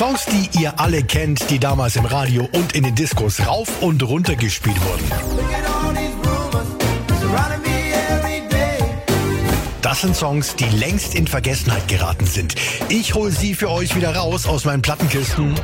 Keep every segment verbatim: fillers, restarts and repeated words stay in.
Songs, die ihr alle kennt, die damals im Radio und in den Diskos rauf und runter gespielt wurden. Das sind Songs, die längst in Vergessenheit geraten sind. Ich hole sie für euch wieder raus aus meinen Plattenkisten.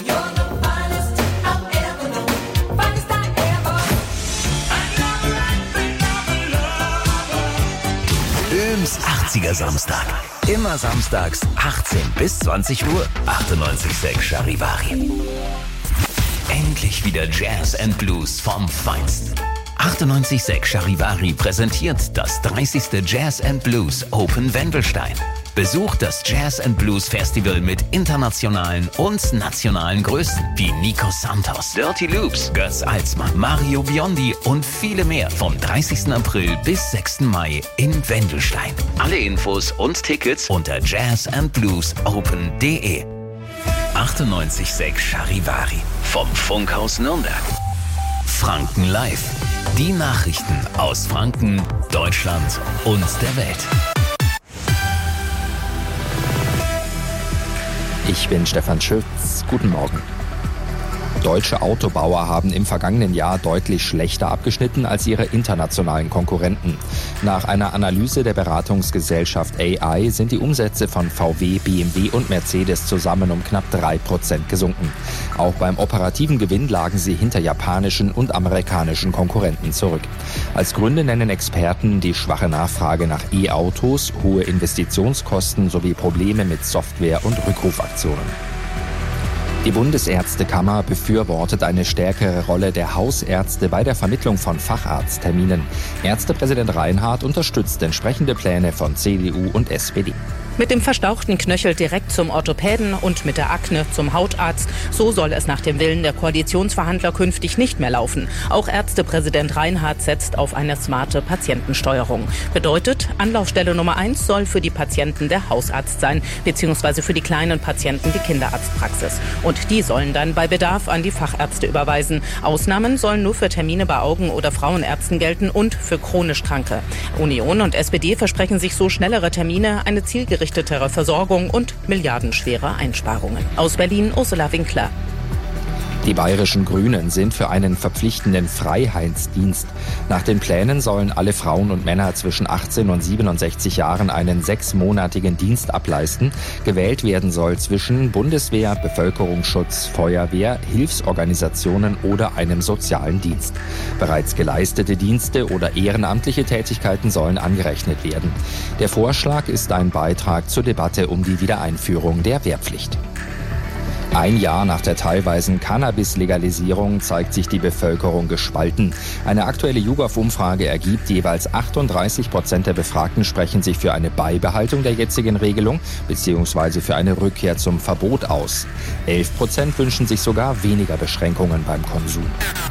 Böhms achtziger Samstag. Immer samstags achtzehn bis zwanzig Uhr. achtundneunzig Komma sechs Charivari. Endlich wieder Jazz and Blues vom Feinsten. achtundneunzig Komma sechs Charivari präsentiert das dreißigste Jazz and Blues Open Wendelstein. Besucht das Jazz and Blues Festival mit internationalen und nationalen Größen wie Nico Santos, Dirty Loops, Götz Alsmann, Mario Biondi und viele mehr vom dreißigsten April bis sechsten Mai in Wendelstein. Alle Infos und Tickets unter jazz and blues open punkt de. achtundneunzig Komma sechs Charivari vom Funkhaus Nürnberg. Franken Live. Die Nachrichten aus Franken, Deutschland und der Welt. Ich bin Stefan Schütz. Guten Morgen. Deutsche Autobauer haben im vergangenen Jahr deutlich schlechter abgeschnitten als ihre internationalen Konkurrenten. Nach einer Analyse der Beratungsgesellschaft A I sind die Umsätze von V W, B M W und Mercedes zusammen um knapp drei Prozent gesunken. Auch beim operativen Gewinn lagen sie hinter japanischen und amerikanischen Konkurrenten zurück. Als Gründe nennen Experten die schwache Nachfrage nach E-Autos, hohe Investitionskosten sowie Probleme mit Software- und Rückrufaktionen. Die Bundesärztekammer befürwortet eine stärkere Rolle der Hausärzte bei der Vermittlung von Facharztterminen. Ärztepräsident Reinhardt unterstützt entsprechende Pläne von C D U und S P D. Mit dem verstauchten Knöchel direkt zum Orthopäden und mit der Akne zum Hautarzt. So soll es nach dem Willen der Koalitionsverhandler künftig nicht mehr laufen. Auch Ärztepräsident Reinhardt setzt auf eine smarte Patientensteuerung. Bedeutet, Anlaufstelle Nummer eins soll für die Patienten der Hausarzt sein, beziehungsweise für die kleinen Patienten die Kinderarztpraxis. Und die sollen dann bei Bedarf an die Fachärzte überweisen. Ausnahmen sollen nur für Termine bei Augen- oder Frauenärzten gelten und für chronisch Kranke. Union und S P D versprechen sich so schnellere Termine, eine zielgerichtetere Versorgung und milliardenschwere Einsparungen. Aus Berlin, Ursula Winkler. Die bayerischen Grünen sind für einen verpflichtenden Freiheitsdienst. Nach den Plänen sollen alle Frauen und Männer zwischen achtzehn und siebenundsechzig Jahren einen sechsmonatigen Dienst ableisten. Gewählt werden soll zwischen Bundeswehr, Bevölkerungsschutz, Feuerwehr, Hilfsorganisationen oder einem sozialen Dienst. Bereits geleistete Dienste oder ehrenamtliche Tätigkeiten sollen angerechnet werden. Der Vorschlag ist ein Beitrag zur Debatte um die Wiedereinführung der Wehrpflicht. Ein Jahr nach der teilweisen Cannabis-Legalisierung zeigt sich die Bevölkerung gespalten. Eine aktuelle YouGov-Umfrage ergibt, jeweils achtunddreißig Prozent der Befragten sprechen sich für eine Beibehaltung der jetzigen Regelung bzw. für eine Rückkehr zum Verbot aus. elf Prozent wünschen sich sogar weniger Beschränkungen beim Konsum.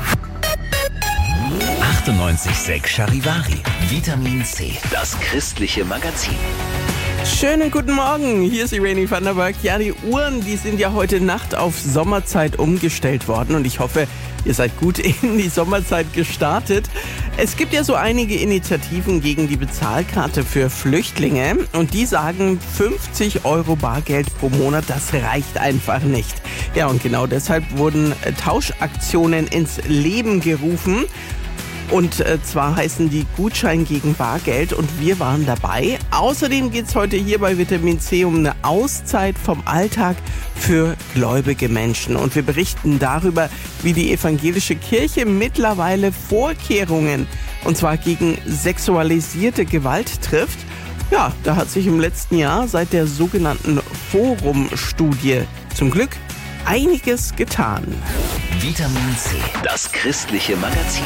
achtundneunzig Komma sechs Charivari. Vitamin C. Das christliche Magazin. Schönen guten Morgen, hier ist Irene van der Berg. Ja, die Uhren, die sind ja heute Nacht auf Sommerzeit umgestellt worden und ich hoffe, ihr seid gut in die Sommerzeit gestartet. Es gibt ja so einige Initiativen gegen die Bezahlkarte für Flüchtlinge und die sagen, fünfzig Euro Bargeld pro Monat, das reicht einfach nicht. Ja, und genau deshalb wurden Tauschaktionen ins Leben gerufen. Und äh, zwar heißen die Gutschein gegen Bargeld und wir waren dabei. Außerdem geht es heute hier bei Vitamin C um eine Auszeit vom Alltag für gläubige Menschen. Und wir berichten darüber, wie die evangelische Kirche mittlerweile Vorkehrungen, und zwar gegen sexualisierte Gewalt trifft. Ja, da hat sich im letzten Jahr seit der sogenannten Forum-Studie zum Glück einiges getan. Vitamin C, das christliche Magazin.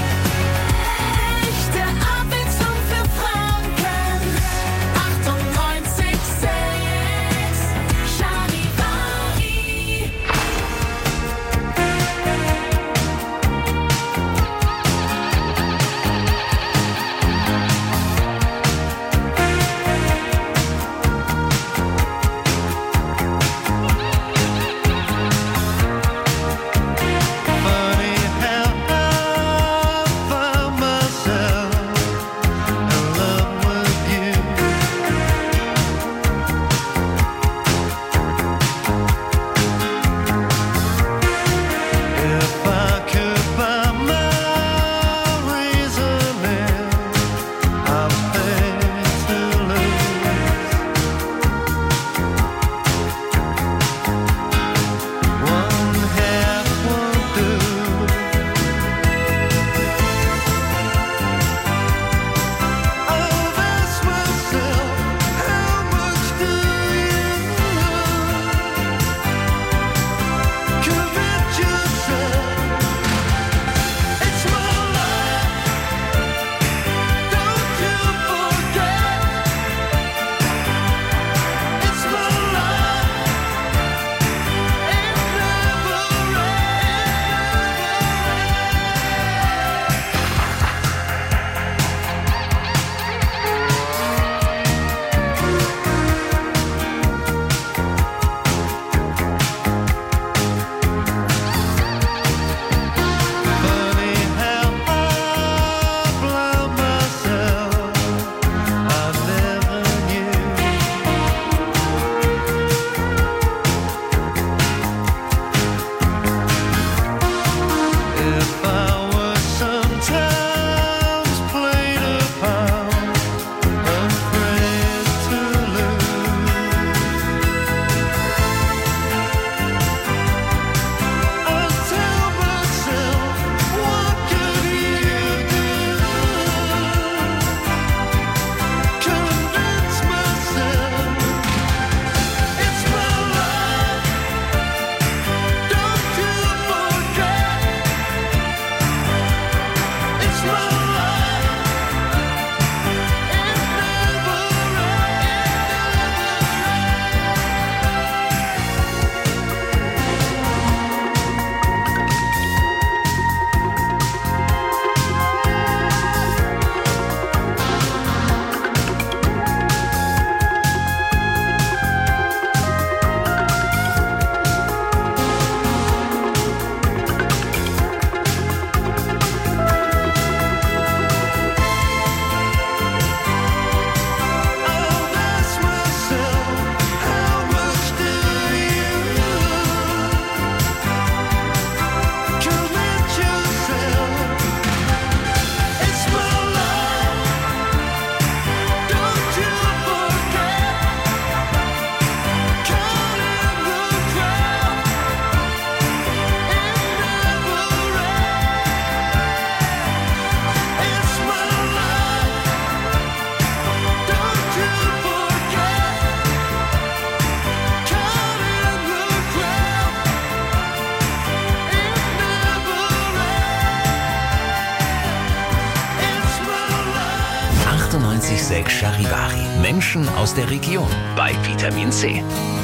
sechs Charivari. Menschen aus der Region bei Vitamin C.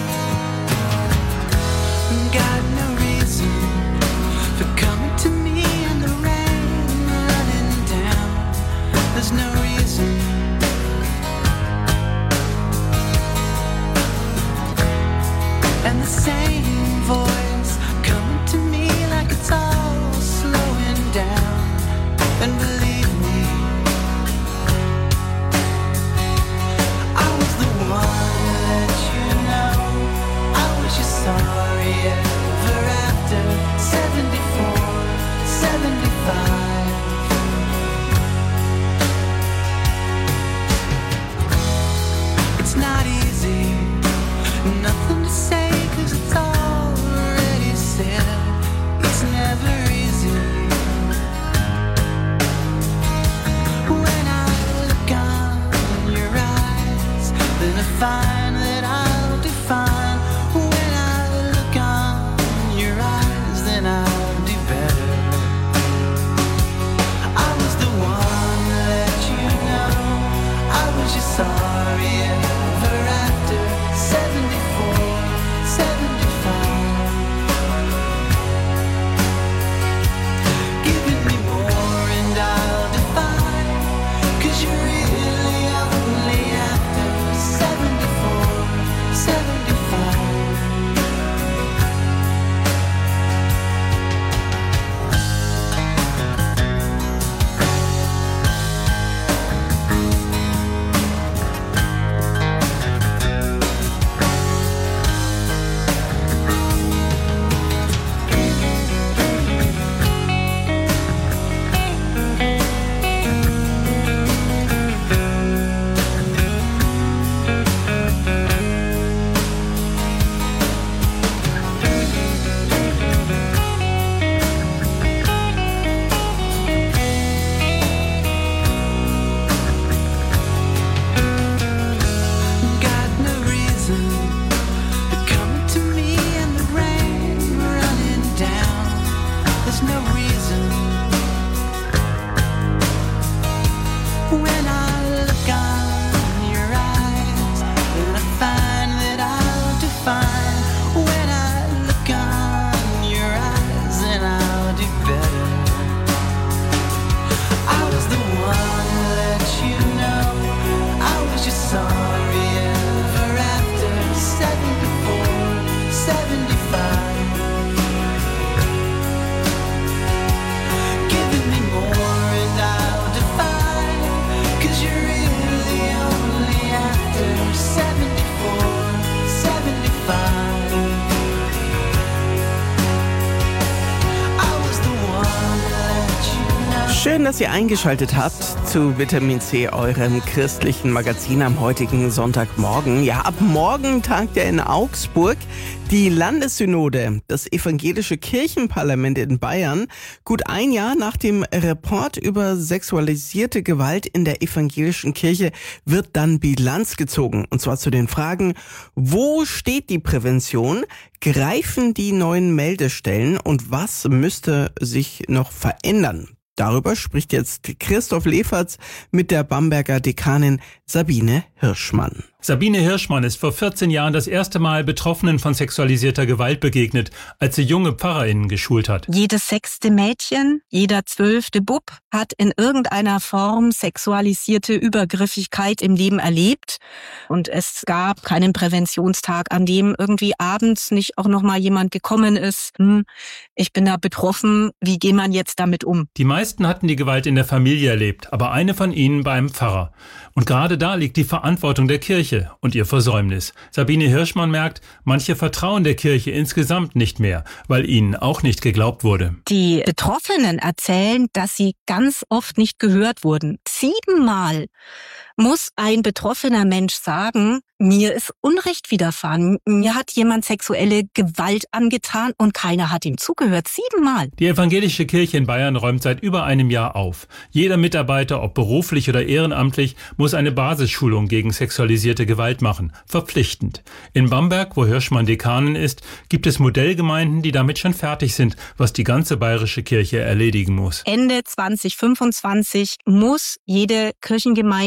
Schön, dass ihr eingeschaltet habt zu Vitamin C, eurem christlichen Magazin am heutigen Sonntagmorgen. Ja, ab morgen tagt ja in Augsburg die Landessynode, das evangelische Kirchenparlament in Bayern. Gut ein Jahr nach dem Report über sexualisierte Gewalt in der evangelischen Kirche wird dann Bilanz gezogen. Und zwar zu den Fragen, wo steht die Prävention? Greifen die neuen Meldestellen? Und was müsste sich noch verändern? Darüber spricht jetzt Christoph Leferz mit der Bamberger Dekanin Sabine Hirschmann. Sabine Hirschmann ist vor vierzehn Jahren das erste Mal Betroffenen von sexualisierter Gewalt begegnet, als sie junge PfarrerInnen geschult hat. Jedes sechste Mädchen, jeder zwölfte Bub hat in irgendeiner Form sexualisierte Übergriffigkeit im Leben erlebt. Und es gab keinen Präventionstag, an dem irgendwie abends nicht auch noch mal jemand gekommen ist. Hm, ich bin da betroffen, wie geht man jetzt damit um? Die meisten hatten die Gewalt in der Familie erlebt, aber eine von ihnen beim Pfarrer. Und gerade da liegt die Verantwortung der Kirche und ihr Versäumnis. Sabine Hirschmann merkt, manche vertrauen der Kirche insgesamt nicht mehr, weil ihnen auch nicht geglaubt wurde. Die Betroffenen erzählen, dass sie ganz oft nicht gehört wurden. Siebenmal muss ein betroffener Mensch sagen, mir ist Unrecht widerfahren. Mir hat jemand sexuelle Gewalt angetan und keiner hat ihm zugehört. Siebenmal. Die evangelische Kirche in Bayern räumt seit über einem Jahr auf. Jeder Mitarbeiter, ob beruflich oder ehrenamtlich, muss eine Basisschulung gegen sexualisierte Gewalt machen. Verpflichtend. In Bamberg, wo Hirschmann Dekanin ist, gibt es Modellgemeinden, die damit schon fertig sind, was die ganze bayerische Kirche erledigen muss. Ende zwanzig fünfundzwanzig muss jede Kirchengemeinde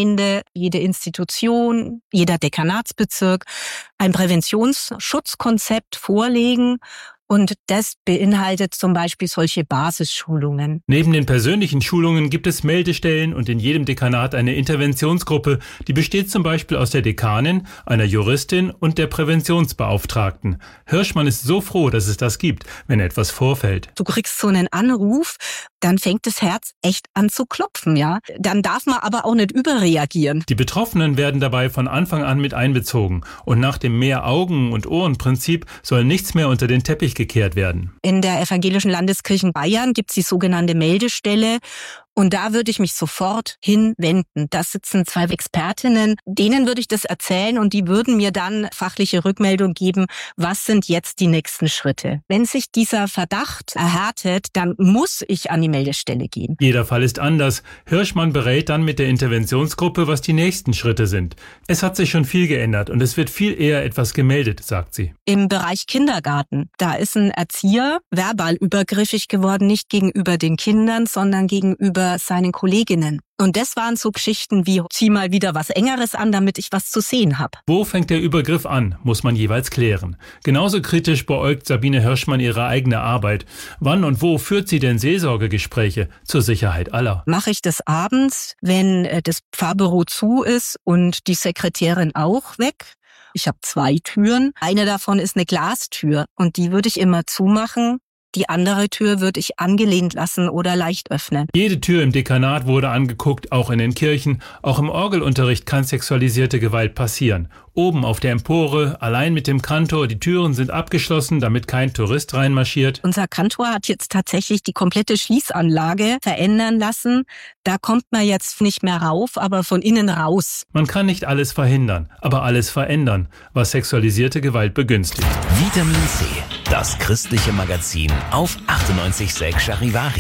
Schule, jede Institution, jeder Dekanatsbezirk ein Präventionsschutzkonzept vorlegen. Und das beinhaltet zum Beispiel solche Basisschulungen. Neben den persönlichen Schulungen gibt es Meldestellen und in jedem Dekanat eine Interventionsgruppe. Die besteht zum Beispiel aus der Dekanin, einer Juristin und der Präventionsbeauftragten. Hirschmann ist so froh, dass es das gibt, wenn etwas vorfällt. Du kriegst so einen Anruf, dann fängt das Herz echt an zu klopfen, ja. Dann darf man aber auch nicht überreagieren. Die Betroffenen werden dabei von Anfang an mit einbezogen. Und nach dem Mehr-Augen- und Ohren-Prinzip soll nichts mehr unter den Teppich gekehrt werden. In der Evangelischen Landeskirche Bayern gibt es die sogenannte Meldestelle. Und da würde ich mich sofort hinwenden. Da sitzen zwei Expertinnen, denen würde ich das erzählen und die würden mir dann fachliche Rückmeldung geben, was sind jetzt die nächsten Schritte. Wenn sich dieser Verdacht erhärtet, dann muss ich an die Meldestelle gehen. Jeder Fall ist anders. Hirschmann berät dann mit der Interventionsgruppe, was die nächsten Schritte sind. Es hat sich schon viel geändert und es wird viel eher etwas gemeldet, sagt sie. Im Bereich Kindergarten, da ist ein Erzieher verbal übergriffig geworden, nicht gegenüber den Kindern, sondern gegenüber seinen Kolleginnen. Und das waren so Geschichten wie, zieh mal wieder was Engeres an, damit ich was zu sehen habe. Wo fängt der Übergriff an, muss man jeweils klären. Genauso kritisch beäugt Sabine Hirschmann ihre eigene Arbeit. Wann und wo führt sie denn Seelsorgegespräche zur Sicherheit aller? Mache ich das abends, wenn das Pfarrbüro zu ist und die Sekretärin auch weg? Ich habe zwei Türen. Eine davon ist eine Glastür und die würde ich immer zumachen. Die andere Tür würde ich angelehnt lassen oder leicht öffnen. Jede Tür im Dekanat wurde angeguckt, auch in den Kirchen. Auch im Orgelunterricht kann sexualisierte Gewalt passieren. Oben auf der Empore, allein mit dem Kantor, die Türen sind abgeschlossen, damit kein Tourist reinmarschiert. Unser Kantor hat jetzt tatsächlich die komplette Schließanlage verändern lassen. Da kommt man jetzt nicht mehr rauf, aber von innen raus. Man kann nicht alles verhindern, aber alles verändern, was sexualisierte Gewalt begünstigt. Vitamin C, das christliche Magazin auf achtundneunzig Komma sechs Charivari.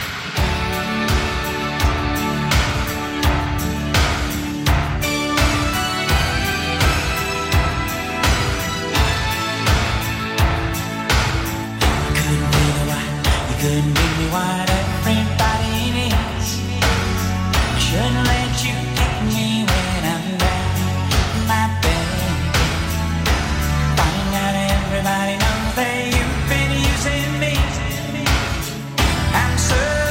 Couldn't give me what everybody needs. I shouldn't let you take me when I'm down my bed. Find out everybody knows that you've been using me. I'm so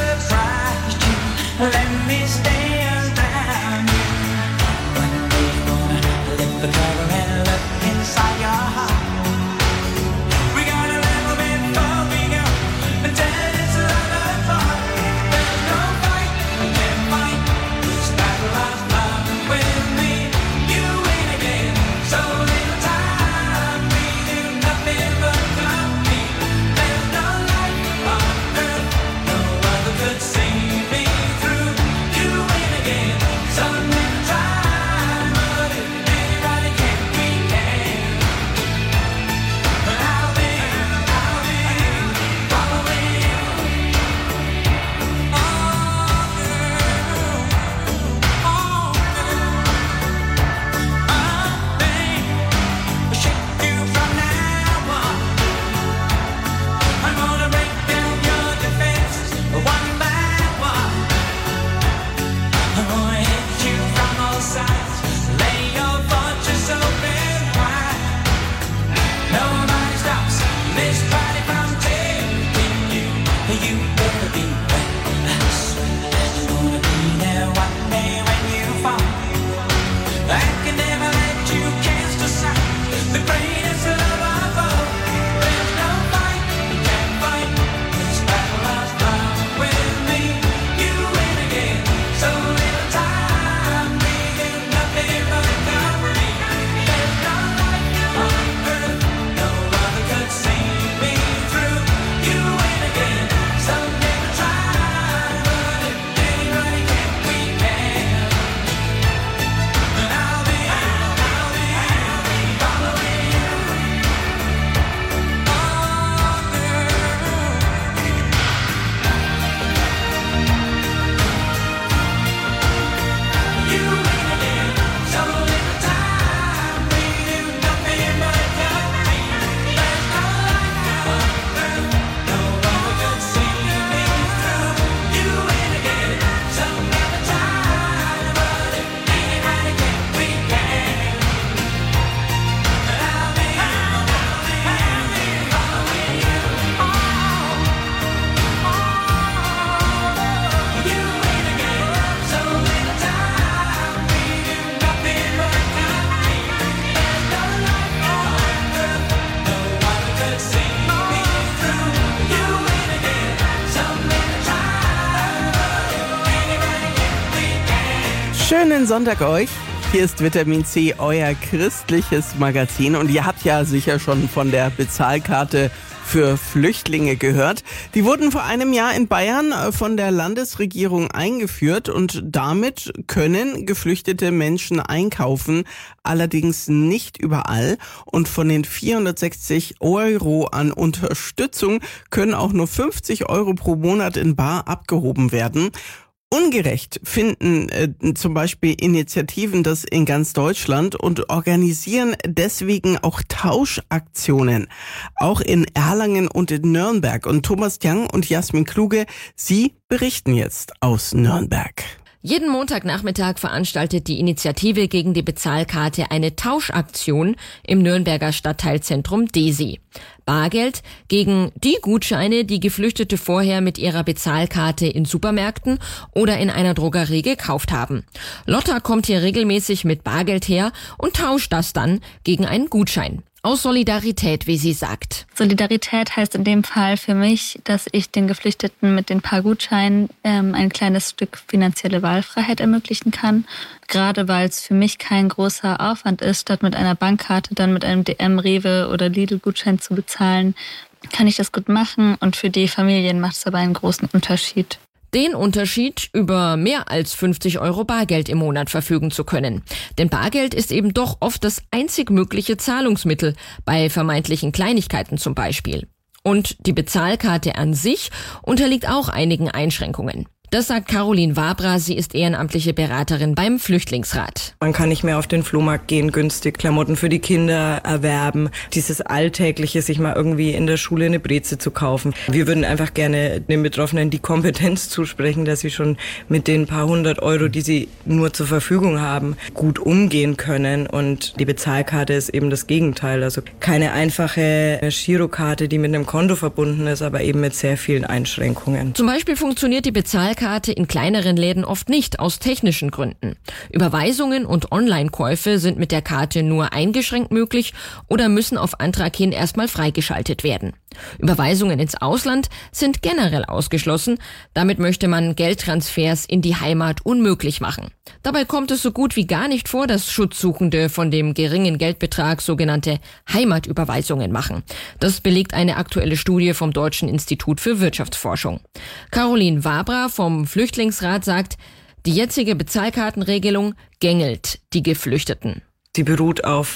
Schönen Sonntag euch. Hier ist Vitamin C, euer christliches Magazin. Und ihr habt ja sicher schon von der Bezahlkarte für Flüchtlinge gehört. Die wurden vor einem Jahr in Bayern von der Landesregierung eingeführt und damit können geflüchtete Menschen einkaufen, allerdings nicht überall. Und von den vierhundertsechzig Euro an Unterstützung können auch nur fünfzig Euro pro Monat in bar abgehoben werden. Ungerecht finden äh, zum Beispiel Initiativen das in ganz Deutschland und organisieren deswegen auch Tauschaktionen. Auch in Erlangen und in Nürnberg. Und Thomas Tjang und Jasmin Kluge, sie berichten jetzt aus Nürnberg. Jeden Montagnachmittag veranstaltet die Initiative gegen die Bezahlkarte eine Tauschaktion im Nürnberger Stadtteilzentrum Desi. Bargeld gegen die Gutscheine, die Geflüchtete vorher mit ihrer Bezahlkarte in Supermärkten oder in einer Drogerie gekauft haben. Lotta kommt hier regelmäßig mit Bargeld her und tauscht das dann gegen einen Gutschein. Aus Solidarität, wie sie sagt. Solidarität heißt in dem Fall für mich, dass ich den Geflüchteten mit den paar Gutscheinen ähm, ein kleines Stück finanzielle Wahlfreiheit ermöglichen kann. Gerade weil es für mich kein großer Aufwand ist, statt mit einer Bankkarte dann mit einem D M, Rewe oder Lidl-Gutschein zu bezahlen, kann ich das gut machen und für die Familien macht es aber einen großen Unterschied. Den Unterschied, über mehr als fünfzig Euro Bargeld im Monat verfügen zu können. Denn Bargeld ist eben doch oft das einzig mögliche Zahlungsmittel, bei vermeintlichen Kleinigkeiten zum Beispiel. Und die Bezahlkarte an sich unterliegt auch einigen Einschränkungen. Das sagt Caroline Wabra, sie ist ehrenamtliche Beraterin beim Flüchtlingsrat. Man kann nicht mehr auf den Flohmarkt gehen, günstig Klamotten für die Kinder erwerben. Dieses Alltägliche, sich mal irgendwie in der Schule eine Breze zu kaufen. Wir würden einfach gerne den Betroffenen die Kompetenz zusprechen, dass sie schon mit den paar hundert Euro, die sie nur zur Verfügung haben, gut umgehen können. Und die Bezahlkarte ist eben das Gegenteil. Also keine einfache Girokarte, die mit einem Konto verbunden ist, aber eben mit sehr vielen Einschränkungen. Zum Beispiel funktioniert die Bezahlkarte in kleineren Läden oft nicht, aus technischen Gründen. Überweisungen und Online-Käufe sind mit der Karte nur eingeschränkt möglich oder müssen auf Antrag hin erstmal freigeschaltet werden. Überweisungen ins Ausland sind generell ausgeschlossen. Damit möchte man Geldtransfers in die Heimat unmöglich machen. Dabei kommt es so gut wie gar nicht vor, dass Schutzsuchende von dem geringen Geldbetrag sogenannte Heimatüberweisungen machen. Das belegt eine aktuelle Studie vom Deutschen Institut für Wirtschaftsforschung. Caroline Wabra vom Flüchtlingsrat sagt, die jetzige Bezahlkartenregelung gängelt die Geflüchteten. Sie beruht auf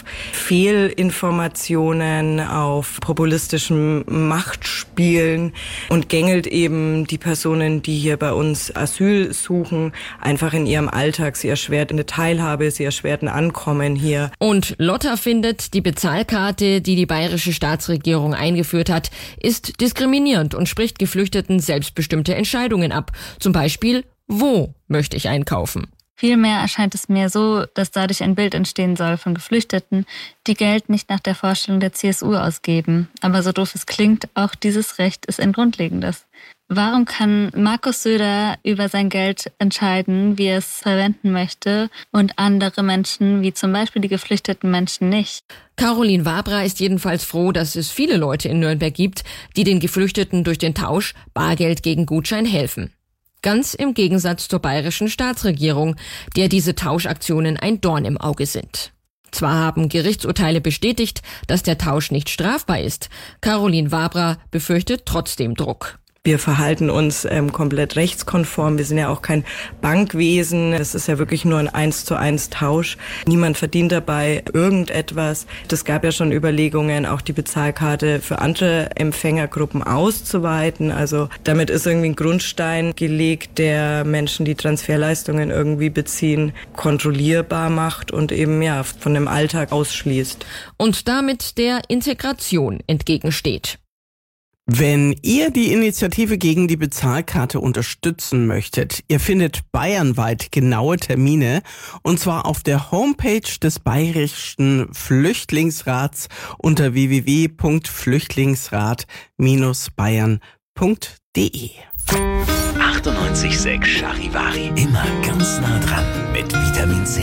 Fehlinformationen, auf populistischem Machtspielen und gängelt eben die Personen, die hier bei uns Asyl suchen, einfach in ihrem Alltag. Sie erschwert eine Teilhabe, sie erschwert ein Ankommen hier. Und Lotta findet, die Bezahlkarte, die die bayerische Staatsregierung eingeführt hat, ist diskriminierend und spricht Geflüchteten selbstbestimmte Entscheidungen ab. Zum Beispiel, wo möchte ich einkaufen? Vielmehr erscheint es mir so, dass dadurch ein Bild entstehen soll von Geflüchteten, die Geld nicht nach der Vorstellung der C S U ausgeben. Aber so doof es klingt, auch dieses Recht ist ein grundlegendes. Warum kann Markus Söder über sein Geld entscheiden, wie er es verwenden möchte, und andere Menschen, wie zum Beispiel die geflüchteten Menschen, nicht? Caroline Wabra ist jedenfalls froh, dass es viele Leute in Nürnberg gibt, die den Geflüchteten durch den Tausch Bargeld gegen Gutschein helfen. Ganz im Gegensatz zur bayerischen Staatsregierung, der diese Tauschaktionen ein Dorn im Auge sind. Zwar haben Gerichtsurteile bestätigt, dass der Tausch nicht strafbar ist. Caroline Wabra befürchtet trotzdem Druck. Wir verhalten uns ähm, komplett rechtskonform. Wir sind ja auch kein Bankwesen. Es ist ja wirklich nur ein eins zu eins Tausch. Niemand verdient dabei irgendetwas. Es gab ja schon Überlegungen, auch die Bezahlkarte für andere Empfängergruppen auszuweiten. Also damit ist irgendwie ein Grundstein gelegt, der Menschen, die Transferleistungen irgendwie beziehen, kontrollierbar macht und eben ja von dem Alltag ausschließt. Und damit der Integration entgegensteht. Wenn ihr die Initiative gegen die Bezahlkarte unterstützen möchtet, ihr findet bayernweit genaue Termine, und zwar auf der Homepage des Bayerischen Flüchtlingsrats unter w w w punkt flüchtlingsrat Bindestrich bayern punkt d e. achtundneunzig Komma sechs Charivari. Immer ganz nah dran mit Vitamin C.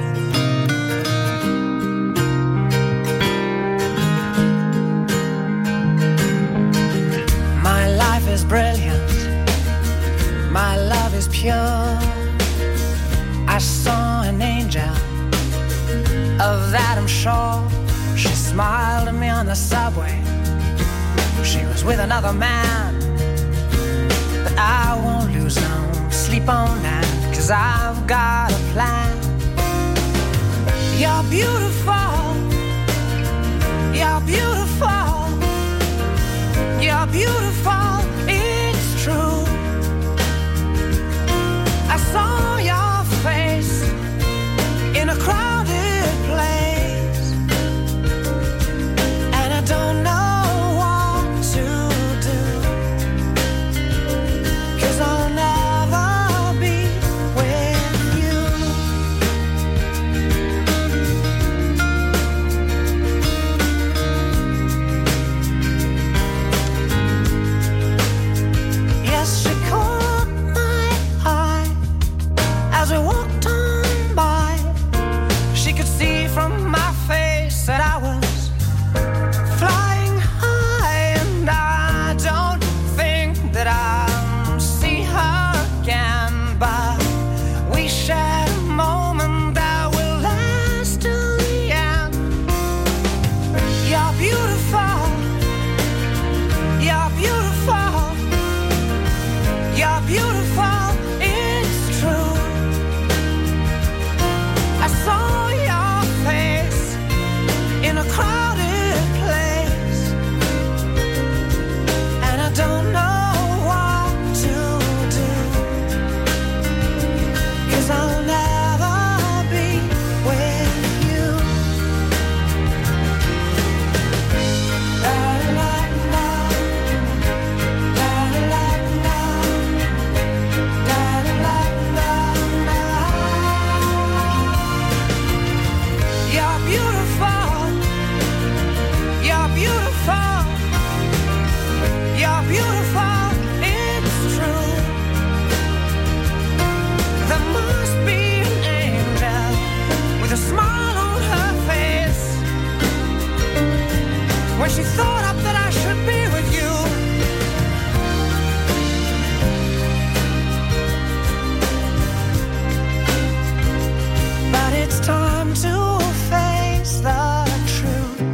Is brilliant, my love is pure. I saw She smiled at me on the subway. She was with another man. But I won't lose no sleep on that, 'cause I've got a plan. You're beautiful. You're beautiful. You're beautiful. It's true. I saw your face in a crowded place, and I don't know what to do, 'cause I'll never be with you. Yes, she caught my eye as we walked on by. She could see from my face that I was flying high, and I don't think that I'll see her again, but we shared a moment that will last till the end. You're beautiful. You're beautiful. You're beautiful. It's true. I saw your face in a crowded place, and I don't know what to do, 'cause I'll never be with you. La la la, la la la, la la la. You're beautiful. You're beautiful. You're beautiful. It's true. There must be an angel with a smile on her face when she thought up that I should be with you. But it's time to face the truth.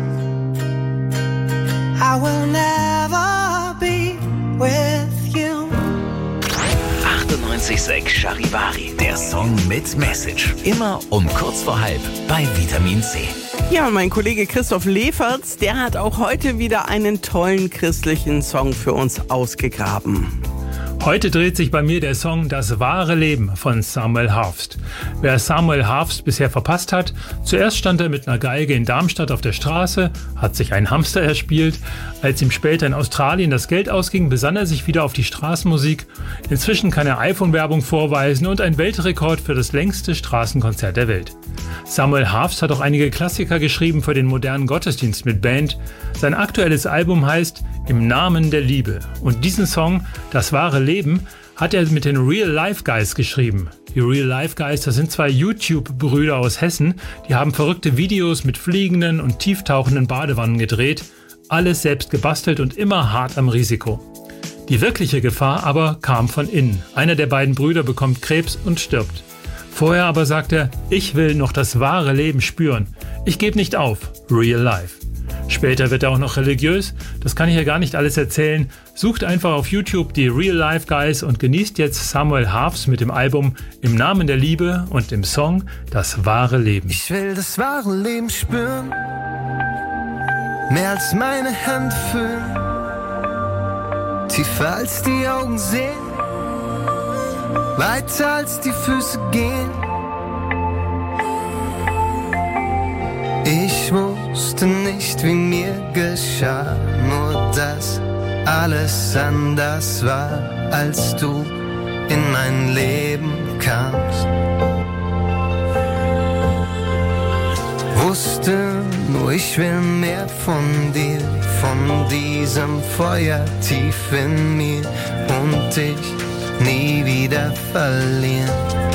I will never be with you. achtundneunzig Komma sechs Charivari, der Song mit Message. Immer um kurz vor halb bei Vitamin C. Ja, mein Kollege Christoph Leferz, der hat auch heute wieder einen tollen christlichen Song für uns ausgegraben. Heute dreht sich bei mir der Song Das wahre Leben von Samuel Harfst. Wer Samuel Harfst bisher verpasst hat, zuerst stand er mit einer Geige in Darmstadt auf der Straße, hat sich einen Hamster erspielt. Als ihm später in Australien das Geld ausging, besann er sich wieder auf die Straßenmusik. Inzwischen kann er iPhone-Werbung vorweisen und einen Weltrekord für das längste Straßenkonzert der Welt. Samuel Harfst hat auch einige Klassiker geschrieben für den modernen Gottesdienst mit Band. Sein aktuelles Album heißt Im Namen der Liebe. Und diesen Song, Das wahre Leben, hat er mit den Real Life Guys geschrieben. Die Real Life Guys, das sind zwei YouTube-Brüder aus Hessen, die haben verrückte Videos mit fliegenden und tieftauchenden Badewannen gedreht. Alles selbst gebastelt und immer hart am Risiko. Die wirkliche Gefahr aber kam von innen. Einer der beiden Brüder bekommt Krebs und stirbt. Vorher aber sagt er, ich will noch das wahre Leben spüren. Ich gebe nicht auf. Real Life. Später wird er auch noch religiös. Das kann ich ja gar nicht alles erzählen. Sucht einfach auf YouTube die Real Life Guys und genießt jetzt Samuel Harfst mit dem Album Im Namen der Liebe und dem Song Das wahre Leben. Ich will das wahre Leben spüren, mehr als meine Hände fühlen, tiefer als die Augen sehen, weiter als die Füße gehen. Ich wusste nicht, wie mir geschah, nur dass alles anders war, als du in mein Leben kamst. Wusste nur, ich will mehr von dir, von diesem Feuer tief in mir und dich nie wieder verlieren.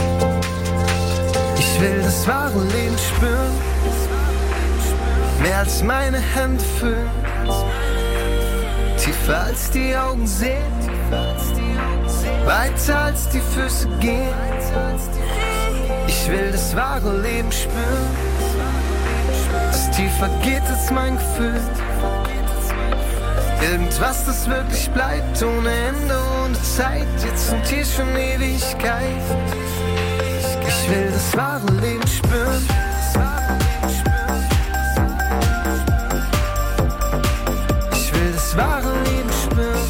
Ich will das wahre Leben spüren, mehr als meine Hände fühlen, tiefer als die Augen sehen, weiter als die Füße gehen. Ich will das wahre Leben spüren, dass tiefer geht es mein Gefühl. Irgendwas, das wirklich bleibt, ohne Ende, ohne Zeit, jetzt und hier schon Ewigkeit. Ich will das wahre Leben spüren. Ich will das wahre Leben spüren.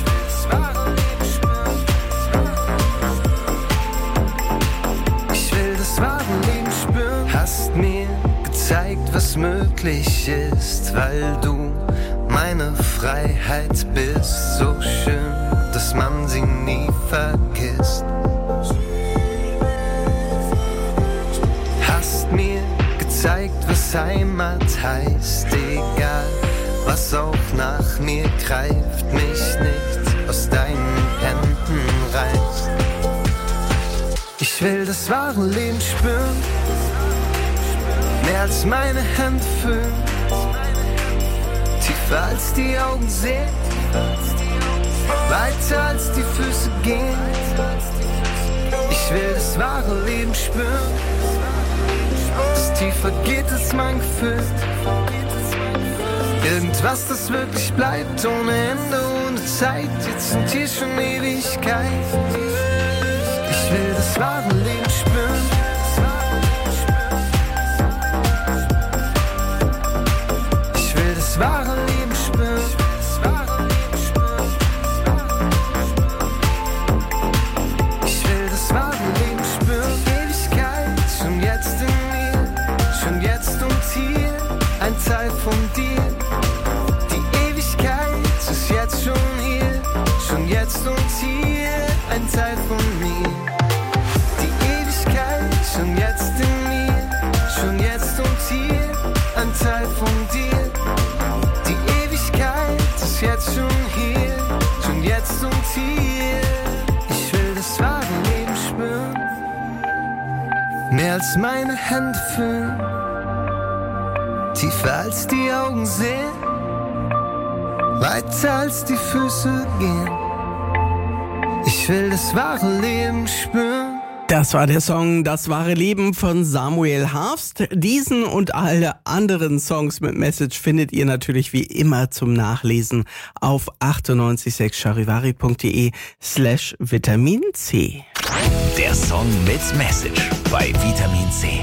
Ich will das wahre Leben spüren. Hast mir gezeigt, was möglich ist, weil du meine Freiheit bist. So schön, dass man sie nie vergisst. Hast mir gezeigt, was Heimat heißt. Egal, was auch nach mir greift, mich nicht aus deinen Händen reißt. Ich will das wahre Leben spüren, mehr als meine Hände fühlen, tiefer als die Augen sehen, weiter als die Füße gehen. Ich will das wahre Leben spüren, das tiefer geht als mein Gefühl. Irgendwas, das wirklich bleibt, ohne Ende, ohne Zeit, jetzt und hier schon Ewigkeit. Ich will das wahre Leben spüren. Ich will das wahre Leben spüren. Ich will das wahre Leben spüren. Ewigkeit, schon jetzt in mir, schon jetzt und hier, ein Teil von dir. Die Ewigkeit ist jetzt schon hier, schon jetzt und hier, ein Teil von mir. Die Ewigkeit, schon jetzt in mir, schon jetzt und hier, ein Teil von dir. Die Ewigkeit ist jetzt schon hier, schon jetzt und hier. Ich will das wahre Leben spüren, mehr als meine Hände fühlen, tiefer als die Augen sehen, weiter als die Füße gehen. Ich will das wahre Leben spüren. Das war der Song Das wahre Leben von Samuel Harfst. Diesen und alle anderen Songs mit Message findet ihr natürlich wie immer zum Nachlesen auf achtundneunzig Komma sechs charivari.de slash Vitamin C. Der Song mit Message bei Vitamin C.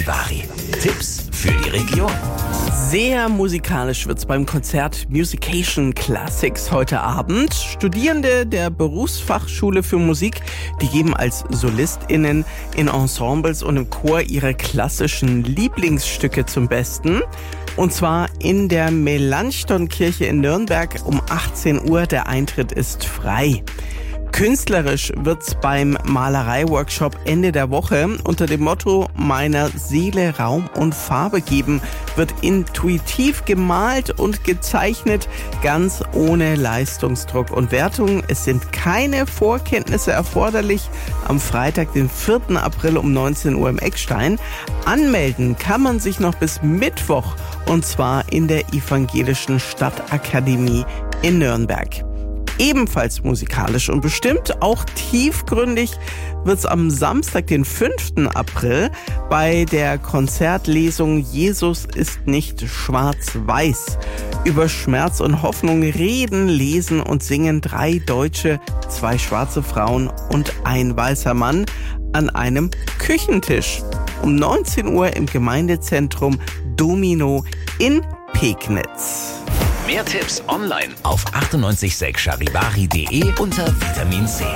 Charivari. Tipps für die Region. Sehr musikalisch wird's beim Konzert Musication Classics heute Abend. Studierende der Berufsfachschule für Musik, die geben als SolistInnen in Ensembles und im Chor ihre klassischen Lieblingsstücke zum Besten. Und zwar in der Melanchthon-Kirche in Nürnberg um achtzehn Uhr. Der Eintritt ist frei. Künstlerisch wird's beim Malerei-Workshop Ende der Woche unter dem Motto Meiner Seele Raum und Farbe geben, wird intuitiv gemalt und gezeichnet, ganz ohne Leistungsdruck und Wertung. Es sind keine Vorkenntnisse erforderlich. Am Freitag, den vierten April um neunzehn Uhr im Eckstein. Anmelden kann man sich noch bis Mittwoch, und zwar in der Evangelischen Stadtakademie in Nürnberg. Ebenfalls musikalisch und bestimmt auch tiefgründig wird's am Samstag, den fünften April, bei der Konzertlesung Jesus ist nicht schwarz-weiß. Über Schmerz und Hoffnung reden, lesen und singen drei Deutsche, zwei schwarze Frauen und ein weißer Mann an einem Küchentisch. Um neunzehn Uhr im Gemeindezentrum Domino in Pegnitz. Mehr Tipps online auf achtundneunzig Komma sechs charivari punkt de unter Vitamin C.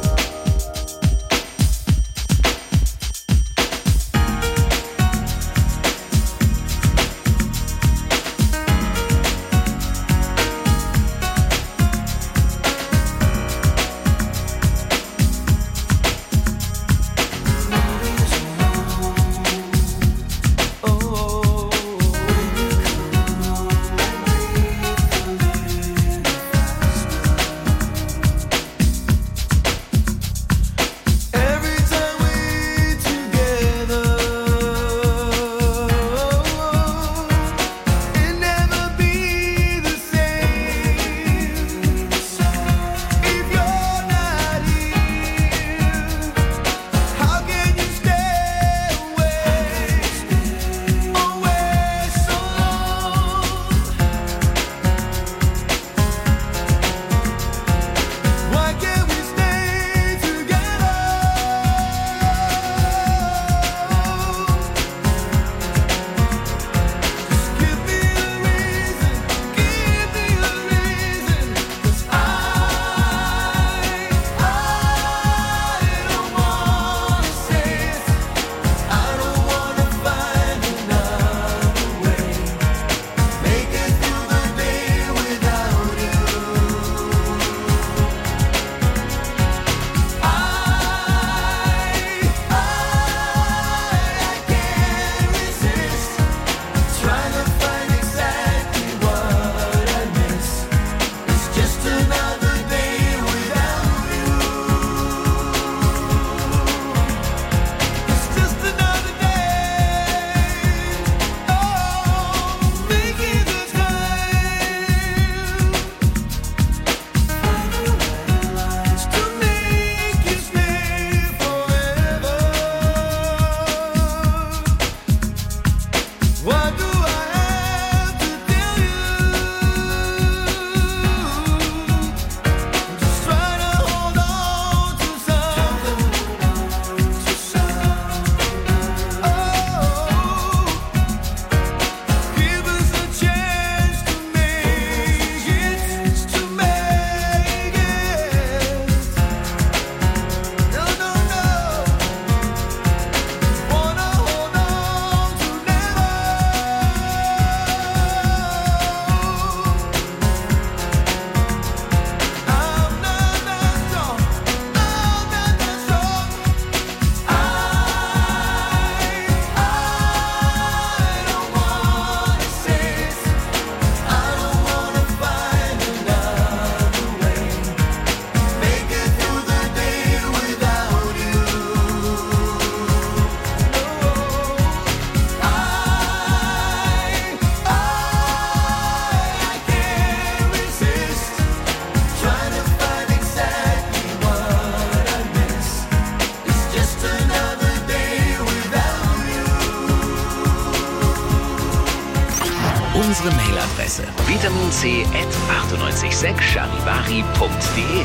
Unsere Mailadresse vitamin c at achtundneunzig Komma sechs charivari punkt de.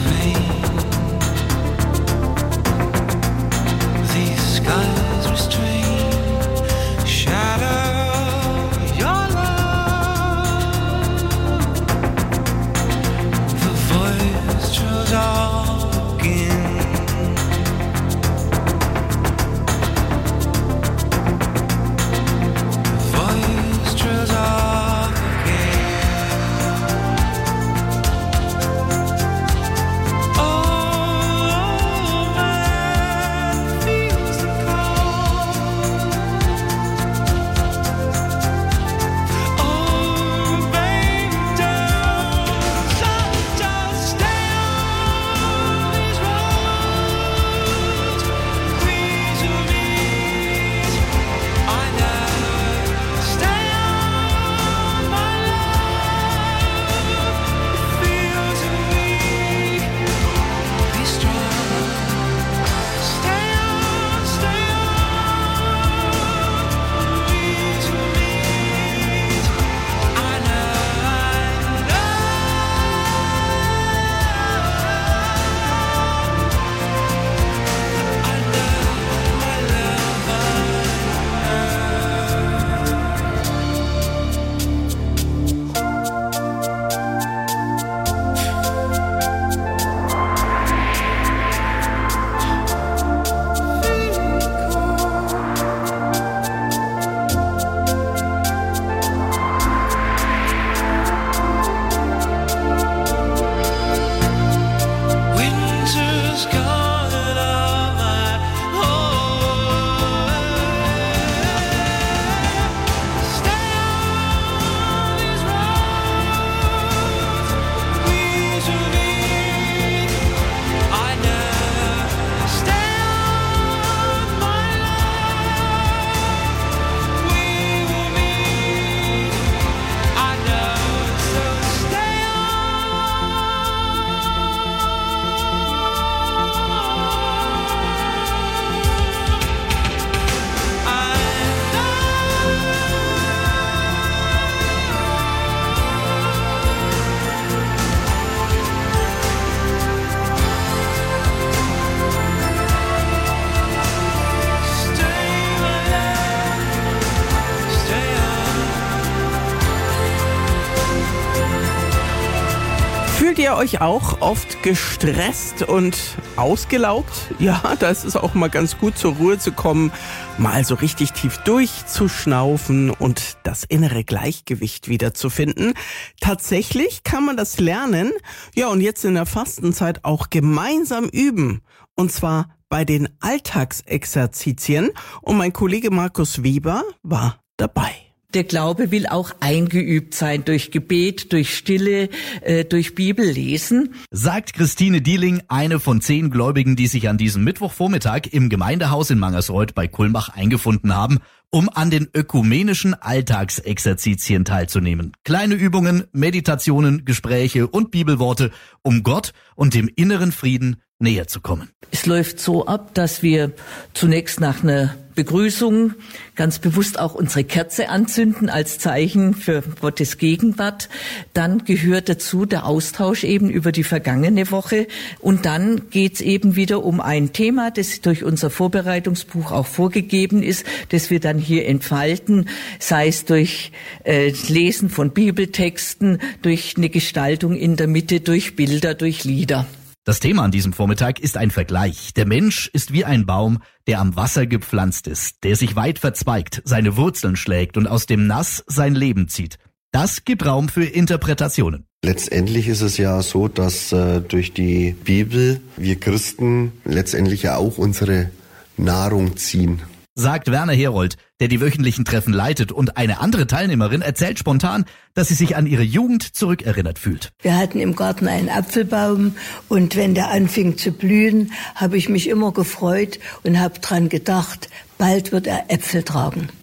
Fühlt ihr euch auch oft gestresst und ausgelaugt? Ja, da ist es auch mal ganz gut, zur Ruhe zu kommen, mal so richtig tief durchzuschnaufen und das innere Gleichgewicht wiederzufinden. Tatsächlich kann man das lernen, ja, und jetzt in der Fastenzeit auch gemeinsam üben. Und zwar bei den Alltagsexerzitien. Und mein Kollege Markus Weber war dabei. Der Glaube will auch eingeübt sein durch Gebet, durch Stille, äh, durch Bibellesen. Sagt Christine Dieling, eine von zehn Gläubigen, die sich an diesem Mittwochvormittag im Gemeindehaus in Mangersreuth bei Kulmbach eingefunden haben, um an den ökumenischen Alltagsexerzitien teilzunehmen. Kleine Übungen, Meditationen, Gespräche und Bibelworte, um Gott und dem inneren Frieden näher zu kommen. Es läuft so ab, dass wir zunächst nach einer Begrüßung ganz bewusst auch unsere Kerze anzünden als Zeichen für Gottes Gegenwart. Dann gehört dazu der Austausch eben über die vergangene Woche. Und dann geht's eben wieder um ein Thema, das durch unser Vorbereitungsbuch auch vorgegeben ist, das wir dann hier entfalten, sei es durch äh, Lesen von Bibeltexten, durch eine Gestaltung in der Mitte, durch Bilder, durch Lieder. Das Thema an diesem Vormittag ist ein Vergleich. Der Mensch ist wie ein Baum, der am Wasser gepflanzt ist, der sich weit verzweigt, seine Wurzeln schlägt und aus dem Nass sein Leben zieht. Das gibt Raum für Interpretationen. Letztendlich ist es ja so, dass äh, durch die Bibel wir Christen letztendlich ja auch unsere Nahrung ziehen. Sagt Werner Herold, der die wöchentlichen Treffen leitet, und eine andere Teilnehmerin erzählt spontan, dass sie sich an ihre Jugend zurückerinnert fühlt. Wir hatten im Garten einen Apfelbaum und wenn der anfing zu blühen, habe ich mich immer gefreut und habe dran gedacht, bald wird er Äpfel tragen.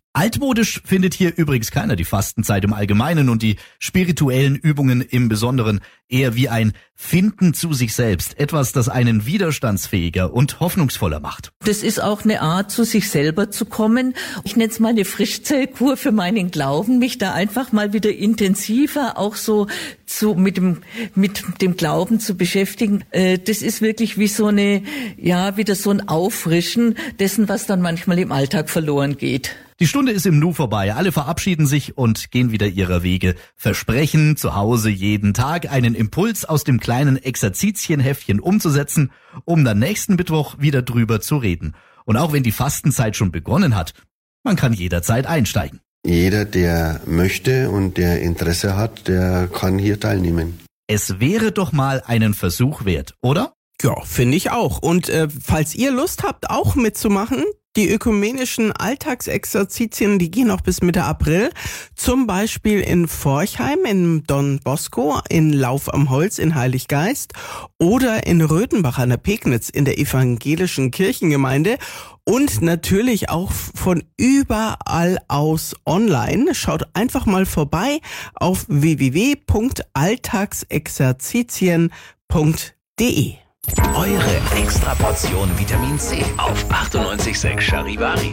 Altmodisch findet hier übrigens keiner die Fastenzeit im Allgemeinen und die spirituellen Übungen im Besonderen, eher wie ein Finden zu sich selbst, etwas, das einen widerstandsfähiger und hoffnungsvoller macht. Das ist auch eine Art, zu sich selber zu kommen. Ich nenne es mal eine Frischzellkur für meinen Glauben, mich da einfach mal wieder intensiver auch so zu, mit dem, mit dem Glauben zu beschäftigen. Das ist wirklich wie so eine, ja, wieder so ein Auffrischen dessen, was dann manchmal im Alltag verloren geht. Die Stunde ist im Nu vorbei. Alle verabschieden sich und gehen wieder ihrer Wege. Versprechen, zu Hause jeden Tag einen Impuls aus dem kleinen Exerzitienheftchen umzusetzen, um dann nächsten Mittwoch wieder drüber zu reden. Und auch wenn die Fastenzeit schon begonnen hat, man kann jederzeit einsteigen. Jeder, der möchte und der Interesse hat, der kann hier teilnehmen. Es wäre doch mal einen Versuch wert, oder? Ja, finde ich auch. Und äh, falls ihr Lust habt, auch mitzumachen, die ökumenischen Alltagsexerzitien, die gehen noch bis Mitte April. Zum Beispiel in Forchheim, in Don Bosco, in Lauf am Holz in Heiliggeist oder in Röthenbach an der Pegnitz in der evangelischen Kirchengemeinde. Und natürlich auch von überall aus online. Schaut einfach mal vorbei auf w w w punkt alltagsexerzitien punkt de. Eure Extraportion Vitamin C auf achtundneunzig Komma sechs Charivari.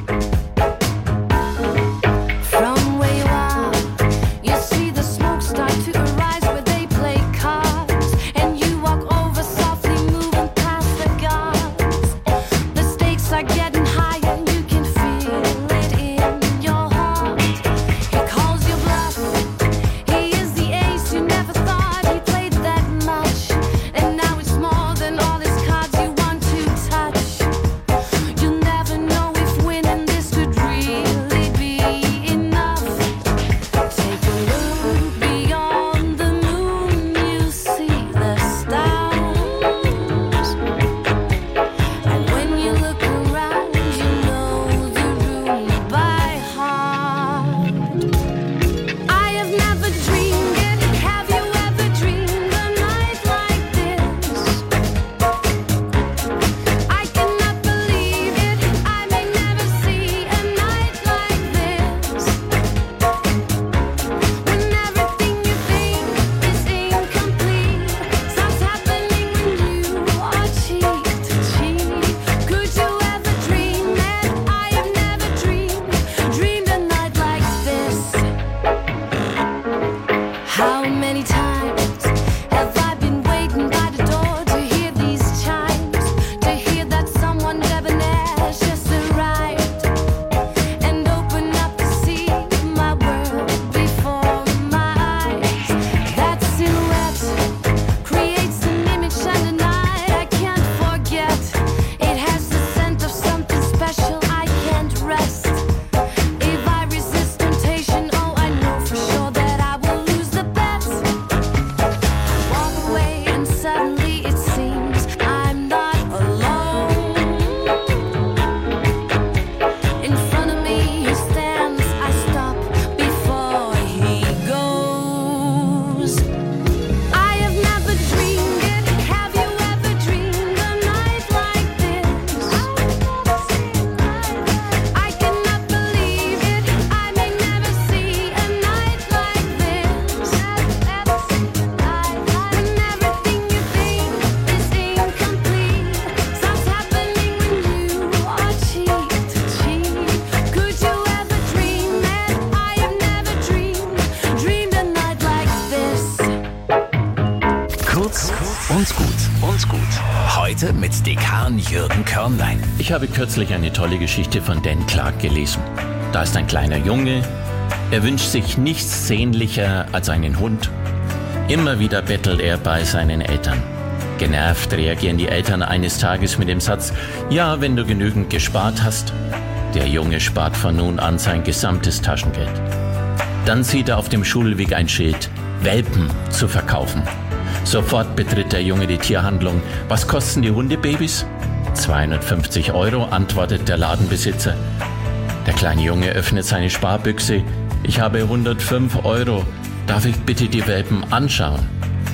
Und gut. Und gut. Heute mit Dekan Jürgen Körnlein. Ich habe kürzlich eine tolle Geschichte von Dan Clark gelesen. Da ist ein kleiner Junge. Er wünscht sich nichts sehnlicher als einen Hund. Immer wieder bettelt er bei seinen Eltern. Genervt reagieren die Eltern eines Tages mit dem Satz: Ja, wenn du genügend gespart hast. Der Junge spart von nun an sein gesamtes Taschengeld. Dann sieht er auf dem Schulweg ein Schild: Welpen zu verkaufen. Sofort betritt der Junge die Tierhandlung. Was kosten die Hundebabys? zweihundertfünfzig Euro, antwortet der Ladenbesitzer. Der kleine Junge öffnet seine Sparbüchse. Ich habe hundertfünf Euro. Darf ich bitte die Welpen anschauen?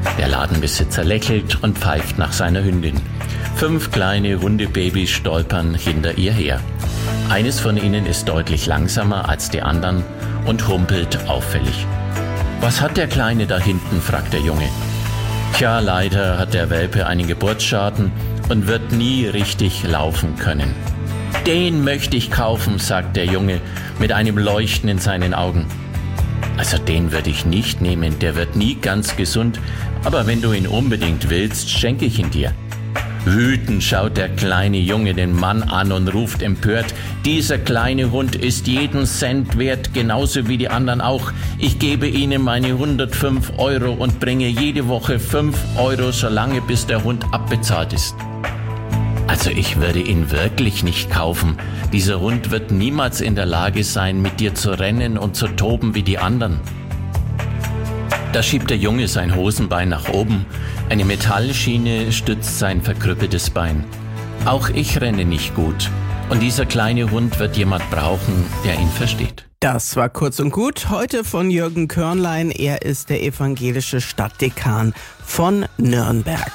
Der Ladenbesitzer lächelt und pfeift nach seiner Hündin. Fünf kleine Hundebabys stolpern hinter ihr her. Eines von ihnen ist deutlich langsamer als die anderen und humpelt auffällig. »Was hat der Kleine da hinten?« fragt der Junge. »Tja, leider hat der Welpe einen Geburtsschaden und wird nie richtig laufen können.« »Den möchte ich kaufen«, sagt der Junge mit einem Leuchten in seinen Augen. »Also den würde ich nicht nehmen, der wird nie ganz gesund, aber wenn du ihn unbedingt willst, schenke ich ihn dir.« Wütend schaut der kleine Junge den Mann an und ruft empört: »Dieser kleine Hund ist jeden Cent wert, genauso wie die anderen auch. Ich gebe Ihnen meine hundertfünf Euro und bringe jede Woche fünf Euro, solange bis der Hund abbezahlt ist.« »Also ich würde ihn wirklich nicht kaufen. Dieser Hund wird niemals in der Lage sein, mit dir zu rennen und zu toben wie die anderen.« Da schiebt der Junge sein Hosenbein nach oben. Eine Metallschiene stützt sein verkrüppeltes Bein. »Auch ich renne nicht gut. Und dieser kleine Hund wird jemand brauchen, der ihn versteht.« Das war kurz und gut. Heute von Jürgen Körnlein. Er ist der evangelische Stadtdekan von Nürnberg.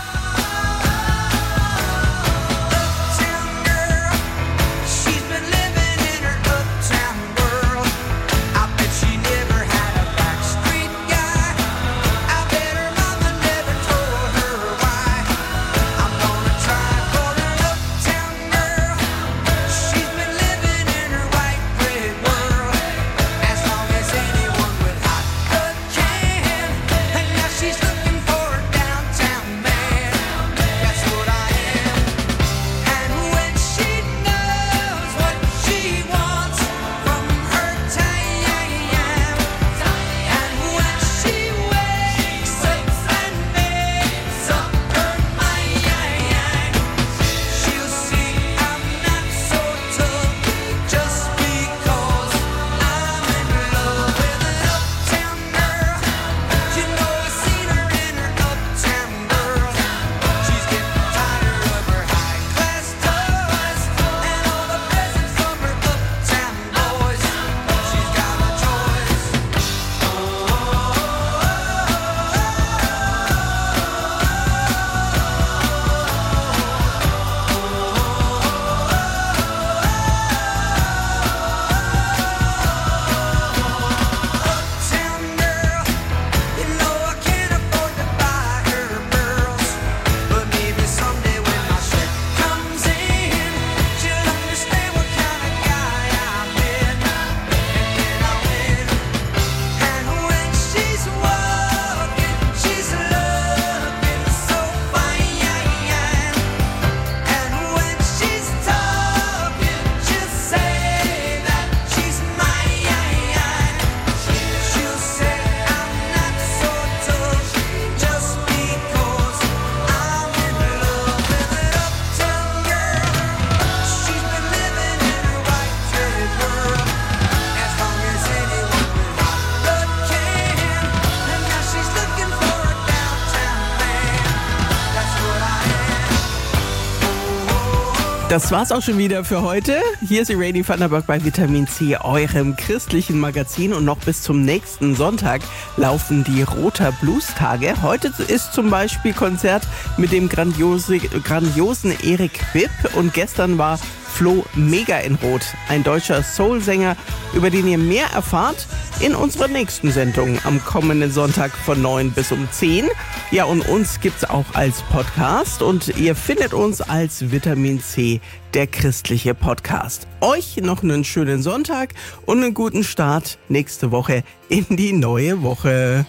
Das war's auch schon wieder für heute. Hier ist Irene Vanderburg bei Vitamin C, eurem christlichen Magazin. Und noch bis zum nächsten Sonntag laufen die Roter Blues-Tage. Heute ist zum Beispiel Konzert mit dem grandiose, grandiosen Erik Bipp. Und gestern war Flo Mega in Rot, ein deutscher Soul-Sänger, über den ihr mehr erfahrt in unserer nächsten Sendung am kommenden Sonntag von neun bis um zehn. Ja, und uns gibt's auch als Podcast und ihr findet uns als Vitamin C, der christliche Podcast. Euch noch einen schönen Sonntag und einen guten Start nächste Woche in die neue Woche.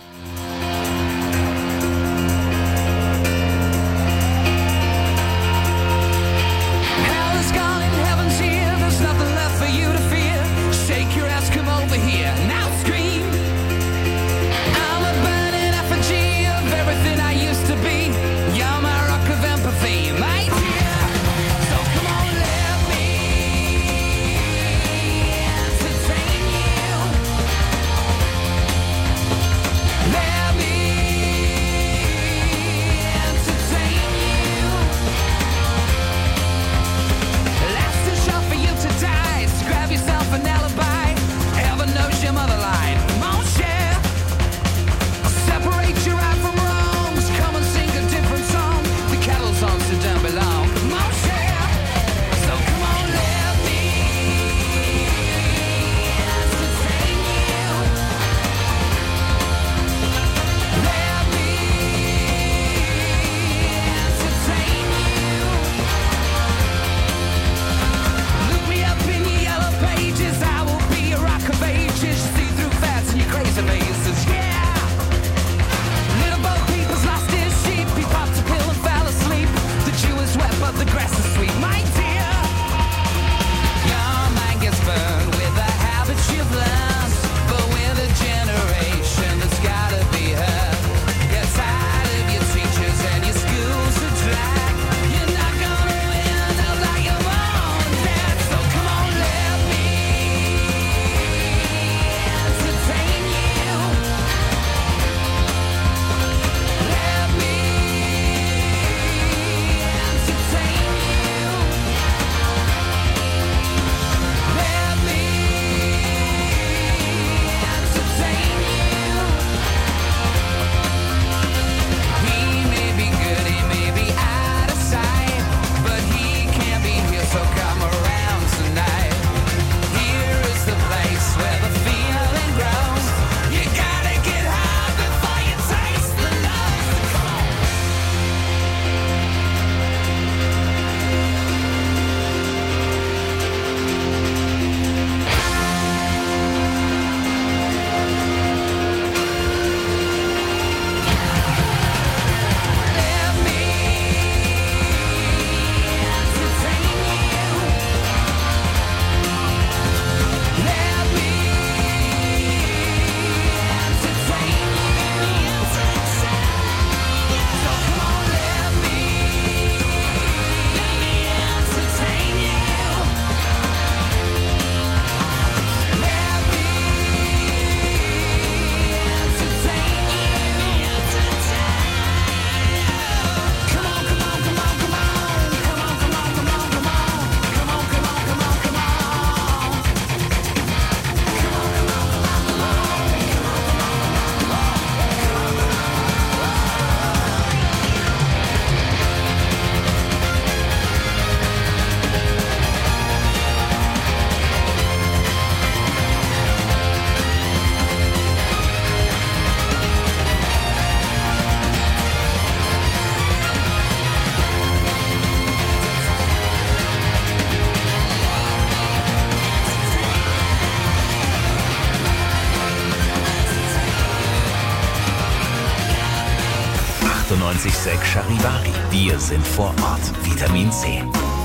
Charivari. Wir sind vor Ort. Vitamin C.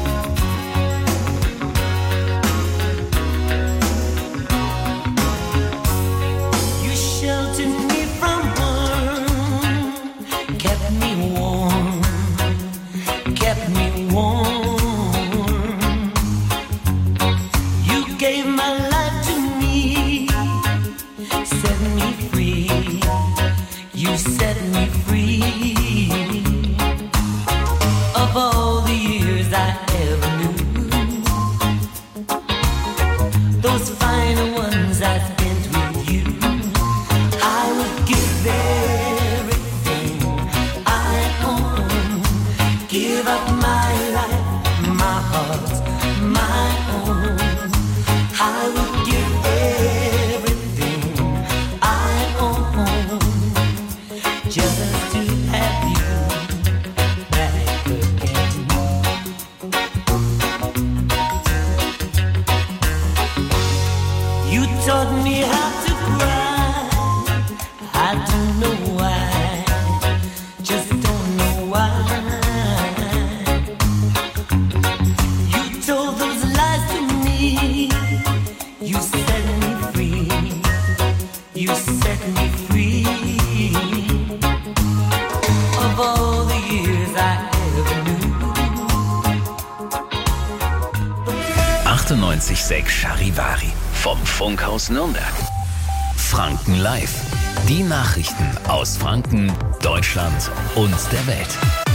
achtundneunzig Komma sechs Charivari vom Funkhaus Nürnberg. Franken Live. Die Nachrichten aus Franken, Deutschland und der Welt.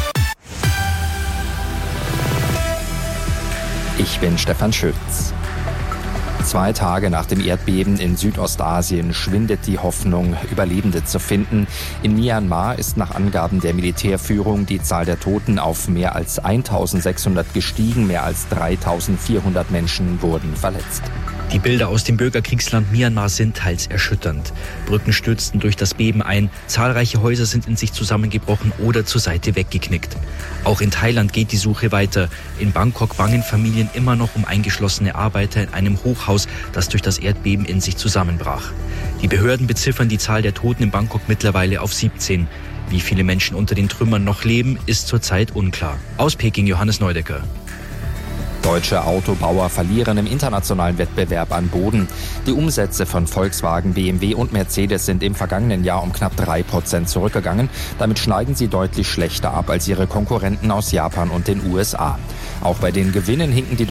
Ich bin Stefan Schütz. Zwei Tage nach dem Erdbeben in Südostasien schwindet die Hoffnung, Überlebende zu finden. In Myanmar ist nach Angaben der Militärführung die Zahl der Toten auf mehr als eintausendsechshundert gestiegen. Mehr als dreitausendvierhundert Menschen wurden verletzt. Die Bilder aus dem Bürgerkriegsland Myanmar sind teils erschütternd. Brücken stürzten durch das Beben ein, zahlreiche Häuser sind in sich zusammengebrochen oder zur Seite weggeknickt. Auch in Thailand geht die Suche weiter. In Bangkok bangen Familien immer noch um eingeschlossene Arbeiter in einem Hochhaus, das durch das Erdbeben in sich zusammenbrach. Die Behörden beziffern die Zahl der Toten in Bangkok mittlerweile auf siebzehn. Wie viele Menschen unter den Trümmern noch leben, ist zurzeit unklar. Aus Peking Johannes Neudecker. Deutsche Autobauer verlieren im internationalen Wettbewerb an Boden. Die Umsätze von Volkswagen, B M W und Mercedes sind im vergangenen Jahr um knapp drei Prozent zurückgegangen. Damit schneiden sie deutlich schlechter ab als ihre Konkurrenten aus Japan und den U S A. Auch bei den Gewinnen hinken die